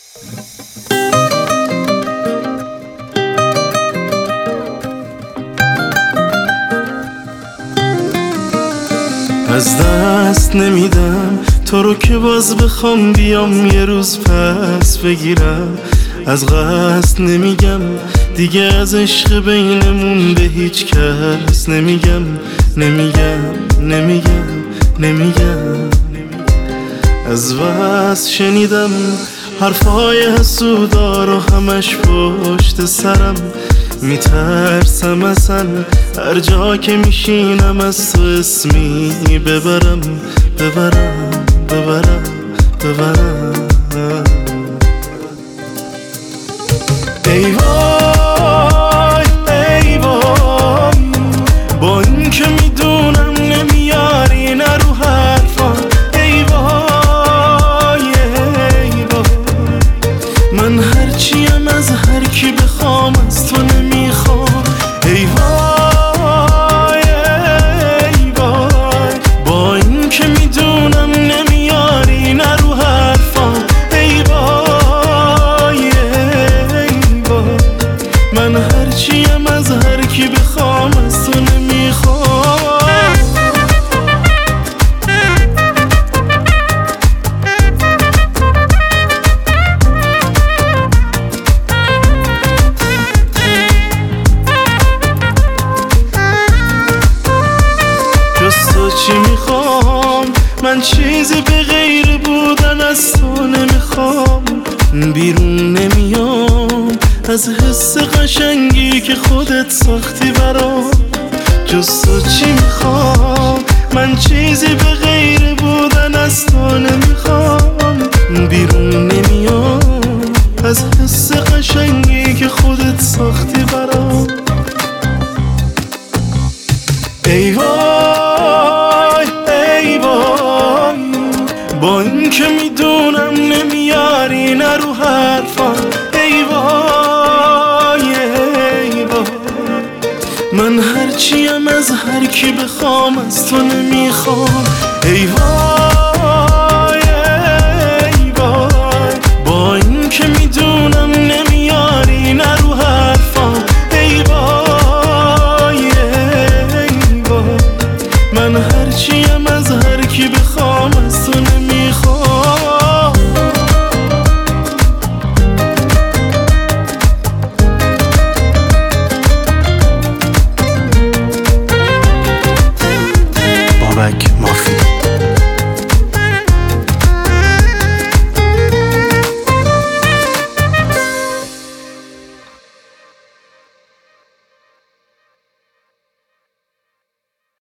از دست نمیدم تو رو که باز بخوام بیام یه روز پس بگیرم. از قصد نمیگم دیگه از عشق بینمون به هیچ کس نمیگم نمیگم. از بس شنیدم حرفای حسودا رو همش پشت سرم. میترسم اصلا هر جا که میشینم از تو اسمی ببرم. ای وای ای وای با این که میدونم نمیاری نه رو حرفا. ای وای ای وای من هرچیم از هر کی بخوام از تو نمیخوام. ای وای ای وای با این که میدونم نمیاری نه رو حرفا. ای وای ای وای من هرچیم از هر کی بخوام از تو نمیخوام. تو چی میخوام من چیزی به غیر بودن از تو نمیخوام. بیرون نمیام از حس قشنگی که خودت ساختی برام. جز تو چی میخوام من چیزی به غیر بودن از تو نمیخوام. بیرون نمیام از حس قشنگی که خودت ساختی برام. ای وای ای وای با این که میدونم نمیاری نه رو حرفا. ای وای ای وای من هرچیم از هر کی بخوام از تو نمیخوام.